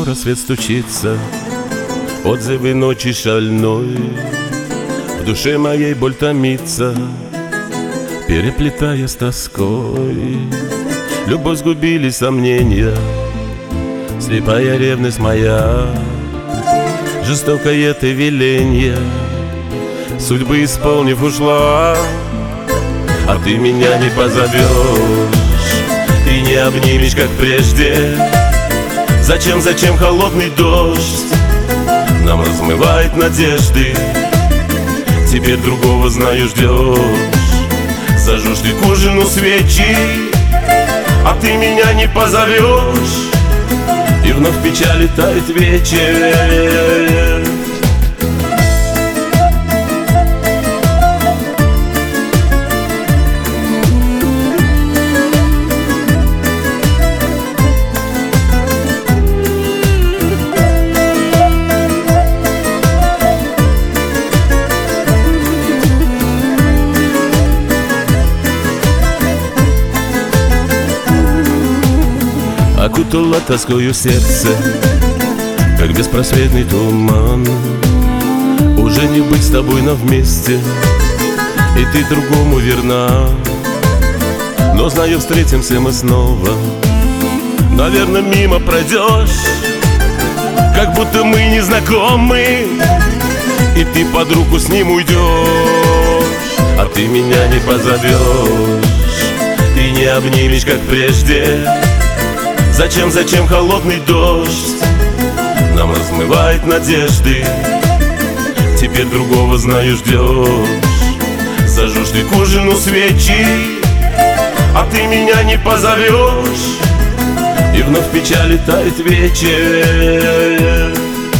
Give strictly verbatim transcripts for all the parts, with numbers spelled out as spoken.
рассвет стучится, отзывы ночи шальной. В душе моей боль томится, переплетая с тоской. Любовь сгубили сомнения, слепая ревность моя, жестокое ты веленье, судьбы исполнив ушла. А ты меня не позовешь и не обнимешь, как прежде. Зачем, зачем холодный дождь нам размывает надежды? Теперь другого, знаю, ждешь. Зажжешь ты к ужину свечи, а ты меня не позовешь, и вновь в печали тает вечер. Окутала тоскою сердце, как беспросветный туман. Уже не быть с тобой, но вместе, и ты другому верна. Но знаю, встретимся мы снова, наверное, мимо пройдешь, как будто мы не знакомы, и ты под руку с ним уйдешь. А ты меня не позовешь и не обнимешь, как прежде. Зачем, зачем холодный дождь нам размывает надежды? Теперь другого, знаю, ждешь. Зажжешь ты к ужину свечи, а ты меня не позовешь, и вновь в печали тает вечер.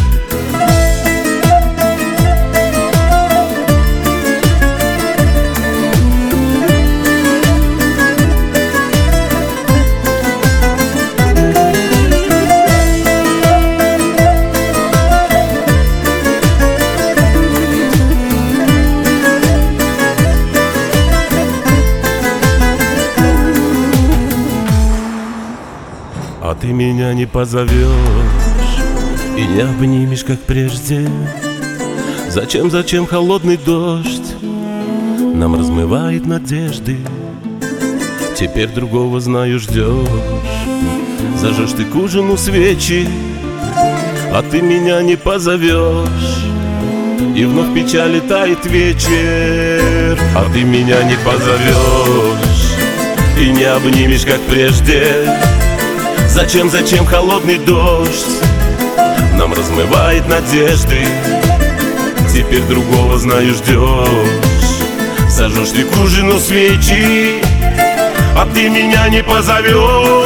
А ты меня не позовешь и не обнимешь, как прежде. Зачем, зачем холодный дождь нам размывает надежды? Теперь другого, знаю, ждешь. Зажжешь ты к ужину свечи, а ты меня не позовешь, и вновь в печали тает вечер. А ты меня не позовешь и не обнимешь, как прежде. Зачем, зачем холодный дождь нам размывает надежды? Теперь другого, знаю, ждешь. Зажжешь ты к ужину свечи, а ты меня не позовешь,